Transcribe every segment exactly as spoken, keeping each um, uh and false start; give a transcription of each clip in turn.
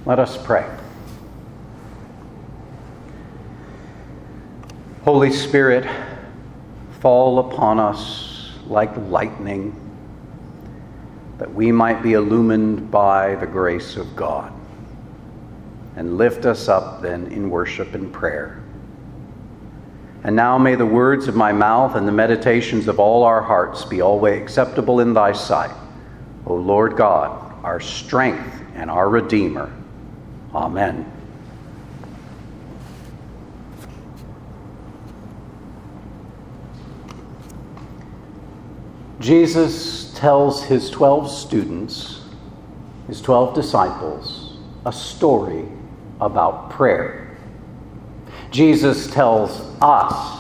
Let us pray. Holy Spirit, fall upon us like lightning, that we might be illumined by the grace of God, and lift us up then in worship and prayer. And now may the words of my mouth and the meditations of all our hearts be always acceptable in thy sight, O Lord God, our strength and our Redeemer. Amen. Jesus tells his twelve students, his twelve disciples, a story about prayer. Jesus tells us,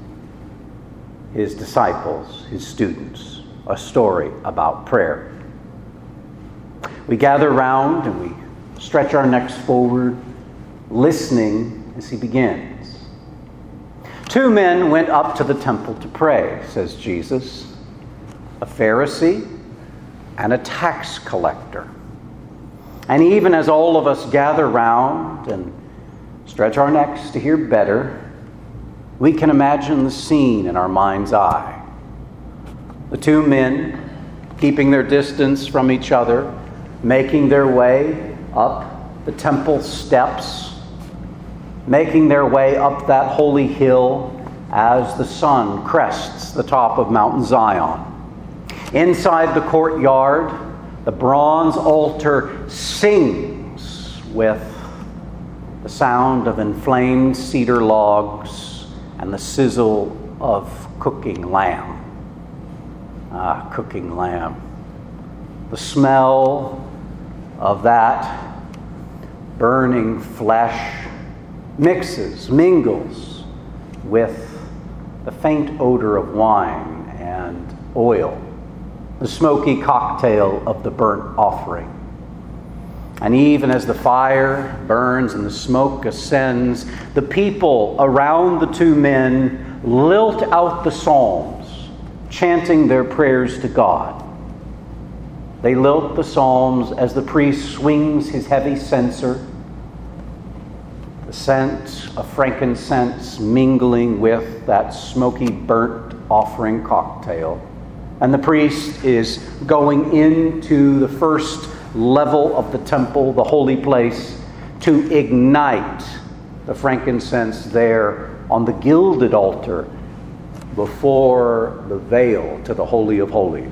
his disciples, his students, a story about prayer. We gather round and we stretch our necks forward, listening as he begins. Two men went up to the temple to pray, says Jesus, a Pharisee and a tax collector. And even as all of us gather round and stretch our necks to hear better, we can imagine the scene in our mind's eye. The two men, keeping their distance from each other, making their way up the temple steps, making their way up that holy hill as the sun crests the top of Mount Zion. Inside the courtyard, the bronze altar sings with the sound of inflamed cedar logs and the sizzle of cooking lamb. Ah, cooking lamb. The smell of that burning flesh mixes, mingles with the faint odor of wine and oil, the smoky cocktail of the burnt offering. And even as the fire burns and the smoke ascends, the people around the two men lilt out the psalms, chanting their prayers to God. They lilt the psalms as the priest swings his heavy censer, the scent of frankincense mingling with that smoky burnt offering cocktail. And the priest is going into the first level of the temple, the holy place, to ignite the frankincense there on the gilded altar before the veil to the Holy of Holies.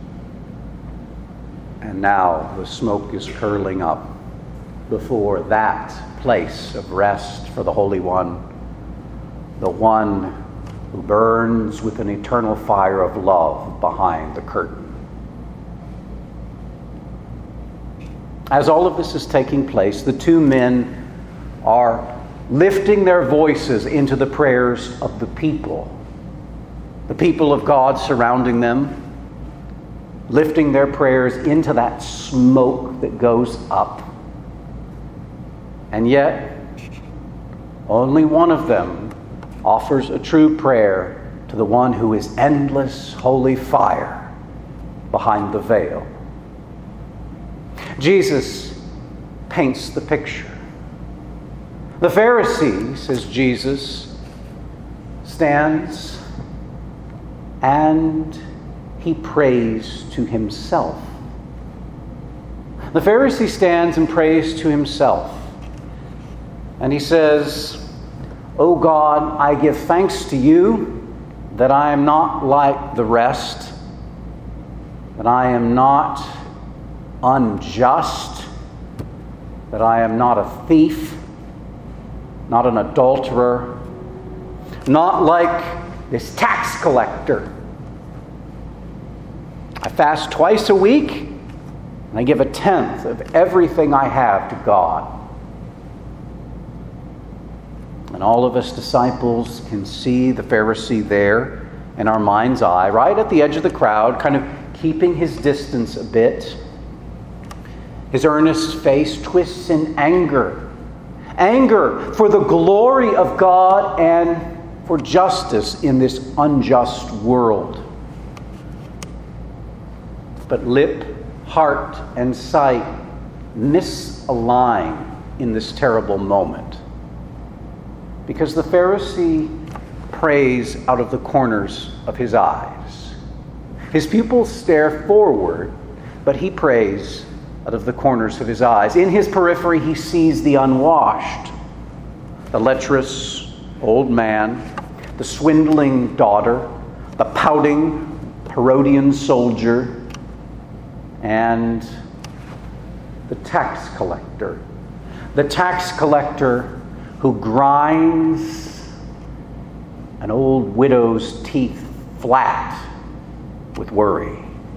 And now the smoke is curling up before that place of rest for the Holy One, the one who burns with an eternal fire of love behind the curtain. As all of this is taking place, the two men are lifting their voices into the prayers of the people, the people of God surrounding them, lifting their prayers into that smoke that goes up. And yet, only one of them offers a true prayer to the one who is endless holy fire behind the veil. Jesus paints the picture. The Pharisee, says Jesus, stands and he prays to himself. The Pharisee stands and prays to himself. And he says, "O God, I give thanks to you that I am not like the rest, that I am not unjust, that I am not a thief, not an adulterer, not like this tax collector. I fast twice a week, and I give a tenth of everything I have to God." And all of us disciples can see the Pharisee there in our mind's eye, right at the edge of the crowd, kind of keeping his distance a bit. His earnest face twists in anger. Anger for the glory of God and for justice in this unjust world. But lip, heart, and sight misalign in this terrible moment. Because the Pharisee prays out of the corners of his eyes. His pupils stare forward, but he prays out of the corners of his eyes. In his periphery, he sees the unwashed, the lecherous old man, the swindling daughter, the pouting Herodian soldier, and the tax collector. The tax collector who grinds an old widow's teeth flat with worry.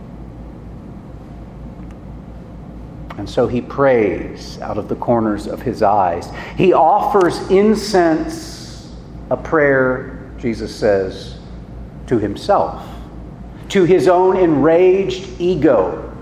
And so he prays out of the corners of his eyes. He offers incense, a prayer, Jesus says, to himself, to his own enraged ego.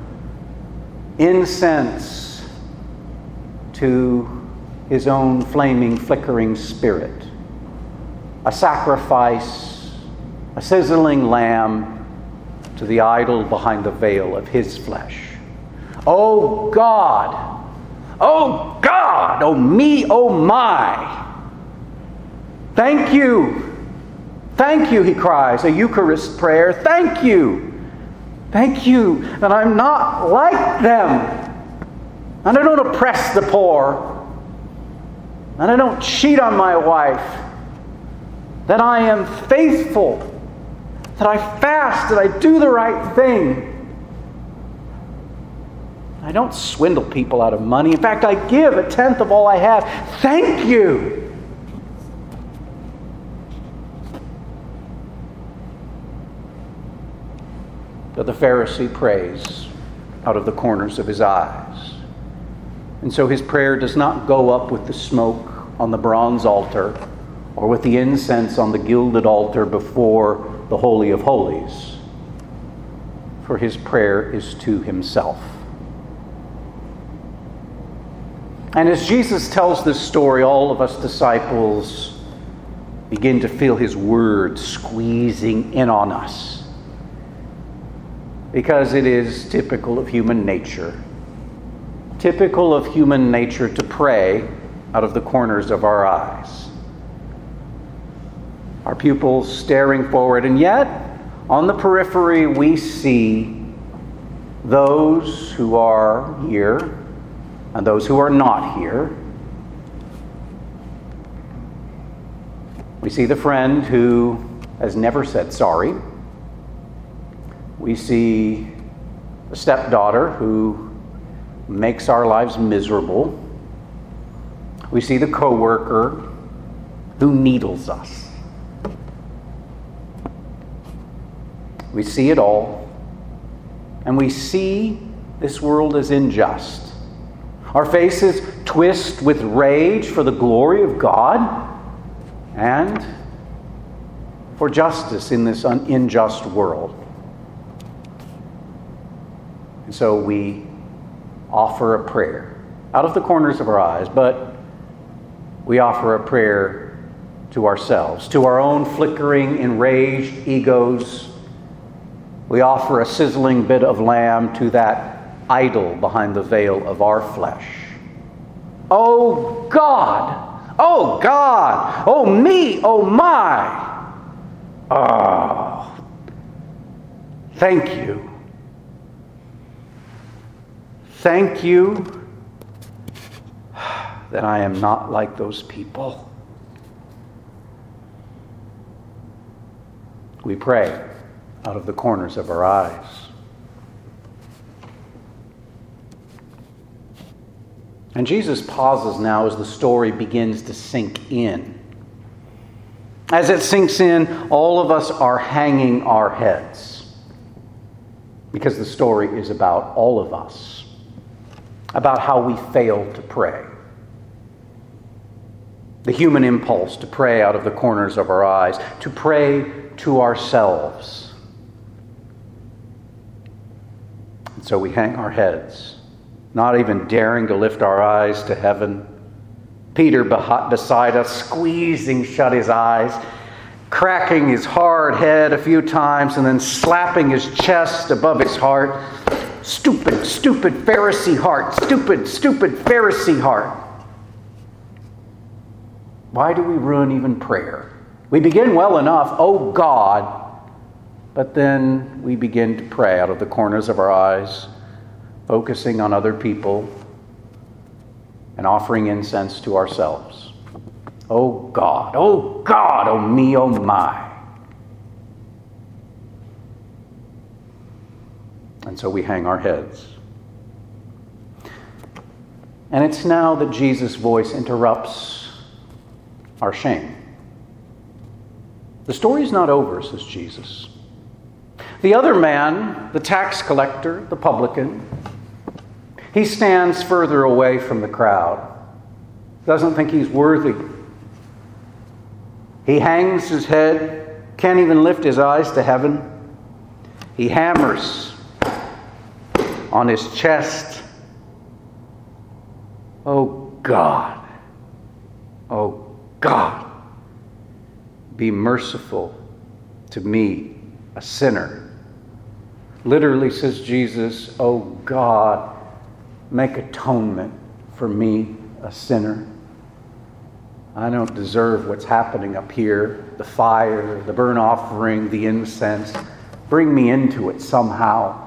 Incense to his own flaming, flickering spirit. A sacrifice, a sizzling lamb to the idol behind the veil of his flesh. Oh God! Oh God! Oh me! Oh my! Thank you! Thank you, he cries, a Eucharist prayer. Thank you! Thank you that I'm not like them. And I don't oppress the poor. And I don't cheat on my wife. That I am faithful. That I fast. That I do the right thing. I don't swindle people out of money. In fact, I give a tenth of all I have. Thank you. But the Pharisee prays out of the corners of his eyes. And so his prayer does not go up with the smoke on the bronze altar or with the incense on the gilded altar before the Holy of Holies. For his prayer is to himself. And as Jesus tells this story, all of us disciples begin to feel his word squeezing in on us. Because it is typical of human nature. Typical of human nature to pray out of the corners of our eyes. Our pupils staring forward, and yet on the periphery we see those who are here and those who are not here. We see the friend who has never said sorry. We see the stepdaughter who makes our lives miserable. We see the coworker who needles us. We see it all, and we see this world as unjust. Our faces twist with rage for the glory of God and for justice in this un- unjust world. And so we offer a prayer out of the corners of our eyes, but we offer a prayer to ourselves, to our own flickering, enraged egos. We offer a sizzling bit of lamb to that idol behind the veil of our flesh. Oh God! Oh God! Oh me! Oh my! Oh, thank you. Thank you that I am not like those people. We pray out of the corners of our eyes. And Jesus pauses now as the story begins to sink in. As it sinks in, all of us are hanging our heads because the story is about all of us. About how we fail to pray. The human impulse to pray out of the corners of our eyes, to pray to ourselves. And so we hang our heads, not even daring to lift our eyes to heaven. Peter beside us, squeezing shut his eyes, cracking his hard head a few times, and then slapping his chest above his heart. Stupid stupid Pharisee heart, stupid, stupid Pharisee heart. Why do we ruin even prayer? We begin well enough, oh God, but then we begin to pray out of the corners of our eyes, focusing on other people and offering incense to ourselves. Oh God, oh God, oh me, oh my. And so we hang our heads. And it's now that Jesus' voice interrupts our shame. The story's not over, says Jesus. The other man, the tax collector, the publican, he stands further away from the crowd, doesn't think he's worthy. He hangs his head, can't even lift his eyes to heaven. He hammers on his chest. Oh God, oh God, be merciful to me, a sinner. Literally, says Jesus, oh God, make atonement for me, a sinner. I don't deserve what's happening up here, the fire, the burnt offering, the incense. Bring me into it somehow.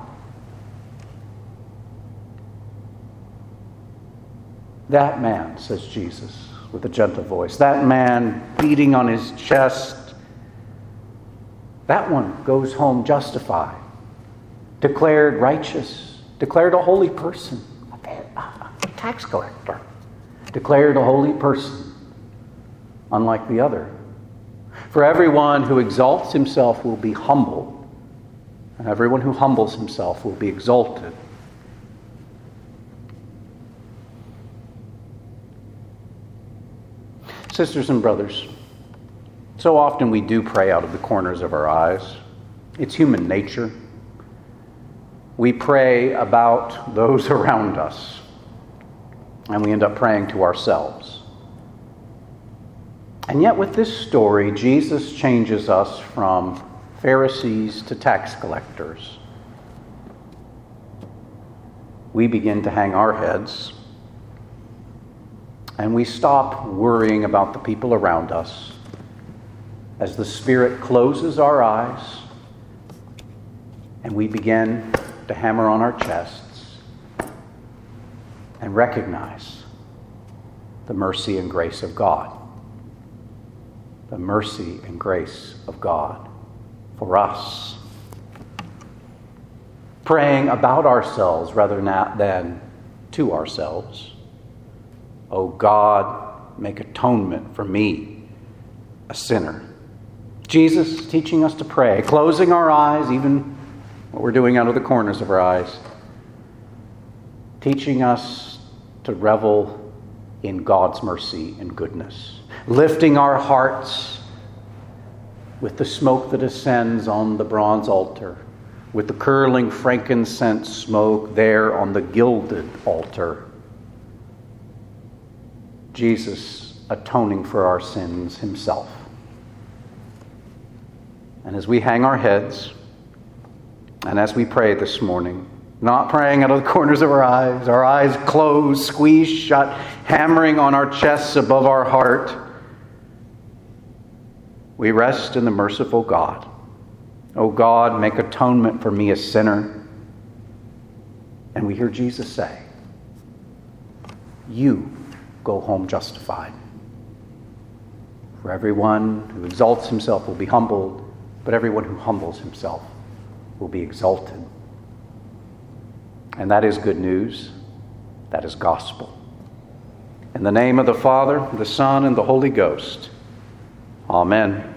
That man, says Jesus with a gentle voice, that man beating on his chest, that one goes home justified, declared righteous, declared a holy person, a tax collector, declared a holy person, unlike the other. For everyone who exalts himself will be humbled, and everyone who humbles himself will be exalted. Sisters and brothers, so often we do pray out of the corners of our eyes. It's human nature. We pray about those around us, and we end up praying to ourselves. And yet with this story, Jesus changes us from Pharisees to tax collectors. We begin to hang our heads, and we stop worrying about the people around us as the Spirit closes our eyes and we begin to hammer on our chests and recognize the mercy and grace of God. The mercy and grace of God for us. Praying about ourselves rather than to ourselves. Oh God, make atonement for me, a sinner. Jesus teaching us to pray, closing our eyes, even what we're doing out of the corners of our eyes, teaching us to revel in God's mercy and goodness, lifting our hearts with the smoke that ascends on the bronze altar, with the curling frankincense smoke there on the gilded altar. Jesus atoning for our sins himself. And as we hang our heads, and as we pray this morning, not praying out of the corners of our eyes, our eyes closed, squeezed shut, hammering on our chests above our heart, we rest in the merciful God. Oh God, make atonement for me, a sinner. And we hear Jesus say, you go home justified. For everyone who exalts himself will be humbled, but everyone who humbles himself will be exalted. And that is good news. That is gospel. In the name of the Father, the Son, and the Holy Ghost. Amen.